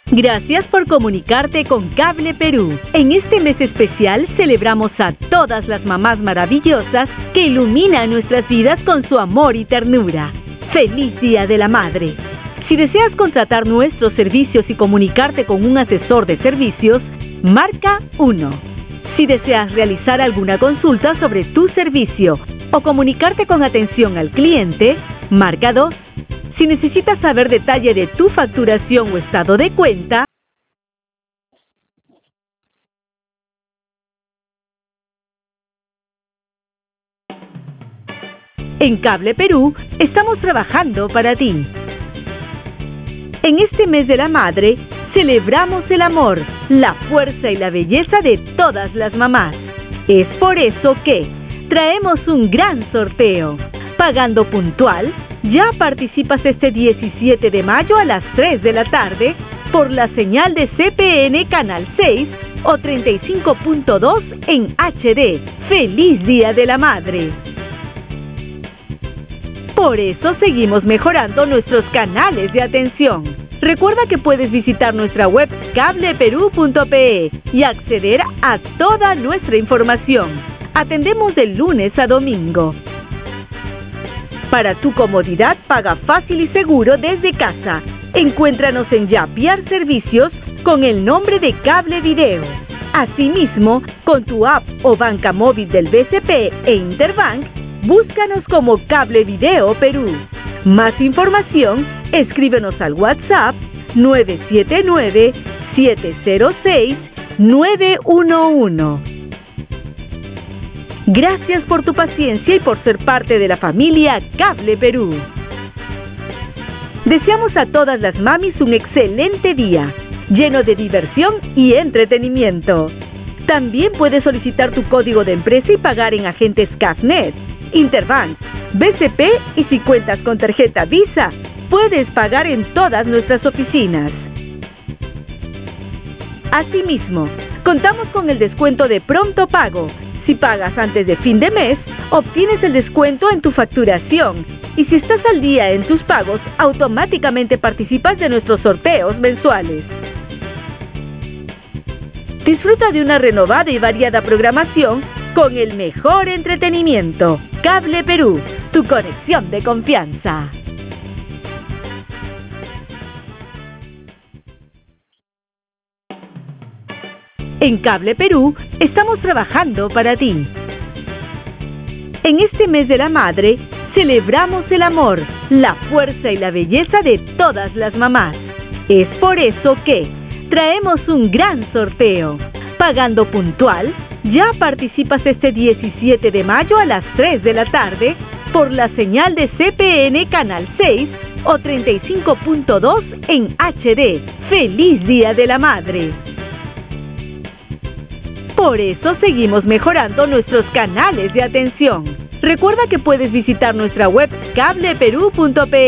Gracias por comunicarte con Cable Perú. En este mes especial celebramos a todas las mamás maravillosas que iluminan nuestras vidas con su amor y ternura. ¡Feliz Día de la Madre! Si deseas contratar nuestros servicios y comunicarte con un asesor de servicios, marca 1. Si deseas realizar alguna consulta sobre tu servicio o comunicarte con atención al cliente, marca 2. Si necesitas saber detalle de tu facturación o estado de cuenta, en Cable Perú estamos trabajando para ti. En este mes de la madre, celebramos el amor, la fuerza y la belleza de todas las mamás. Es por eso que traemos un gran sorteo. Pagando puntual, ya participas este 17 de mayo a las 3 de la tarde por la señal de CPN Canal 6 o 35.2 en HD. ¡Feliz Día de la Madre! Por eso seguimos mejorando nuestros canales de atención. Recuerda que puedes visitar nuestra web cableperú.pe y acceder a toda nuestra información. Atendemos de lunes a domingo. Para tu comodidad, paga fácil y seguro desde casa. Encuéntranos en Yapiar Servicios con el nombre de Cable Video. Asimismo, con tu app o banca móvil del BCP e Interbank, búscanos como Cable Video Perú. Más información, escríbenos al WhatsApp 979-706-911. Gracias por tu paciencia y por ser parte de la familia Cable Perú. Deseamos a todas las mamis un excelente día, lleno de diversión y entretenimiento. También puedes solicitar tu código de empresa y pagar en agentes CAFNet, Interbank, BCP y si cuentas con tarjeta Visa, puedes pagar en todas nuestras oficinas. Asimismo, contamos con el descuento de pronto pago. Si pagas antes de fin de mes, obtienes el descuento en tu facturación. Y si estás al día en tus pagos, automáticamente participas de nuestros sorteos mensuales. Disfruta de una renovada y variada programación con el mejor entretenimiento. Cable Perú, tu conexión de confianza. En Cable Perú estamos trabajando para ti. En este mes de la madre, celebramos el amor, la fuerza y la belleza de todas las mamás. Es por eso que traemos un gran sorteo. Pagando puntual, ya participas este 17 de mayo a las 3 de la tarde por la señal de CPN Canal 6 o 35.2 en HD. ¡Feliz Día de la Madre! Por eso seguimos mejorando nuestros canales de atención. Recuerda que puedes visitar nuestra web cableperú.pe